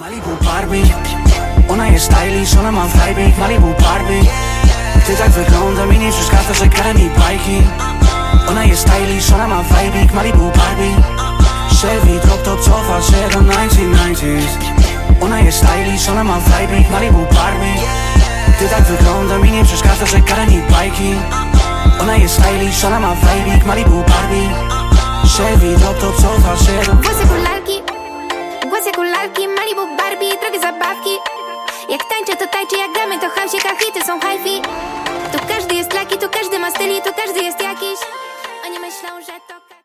Malibu Barbie, ona jest stylish, ona ma vibe. Malibu Barbie, ty tak wygląda mi nie przeszkadza, że kara mi bajki. Ona jest stylish, ona ma vibe. Malibu Barbie, Chevy drop top cofa się do 1990s. Ona jest stylish, ona ma vibe. Malibu Barbie, ty tak wygląda mi nie przeszkadza, że kara mi bajki. Ona jest stylish, ona ma vibe. Malibu Barbie, Chevy drop top cofa się do... Głos jak u lalki, Malibu Barbie, drogie zabawki. Jak tańczę to tańczy, jak gramy to house'ika, hity są hi-fi.